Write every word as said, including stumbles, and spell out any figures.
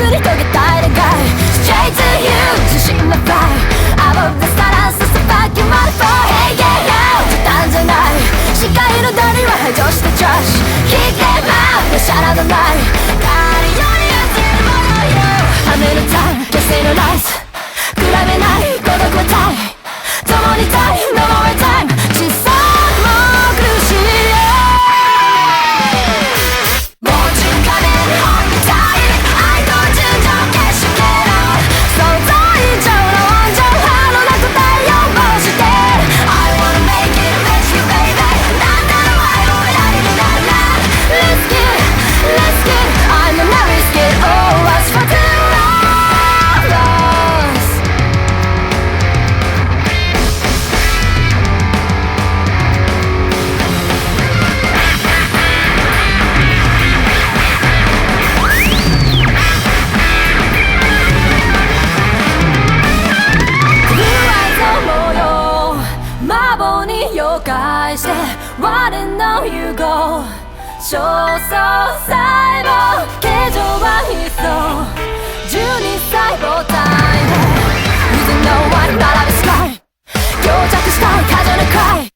り遂げたい願い Straight to you 自信の fly Above the stars ささばき Motherfucker Hey yeah yeah 時短じゃない視界のダリは排除して Trash Keep them out やしゃらのない誰より熱いものよ雨のタイム消せのライス比べない孤独はタイム共にタイム No more time 小さくも苦しいもう中華で本みたい愛と純情消し消ろう想像以上の温情波の中太陽をして I wanna make it with you baby なんだろう愛を得られるなら Let's get it, let's get it I'm a not risk it all what's for two of us妖怪して Wanna know you go 焦燥細胞形状は一層じゅうにさい母体で You don't know what 並びスカイ漂着したい過剰なクライ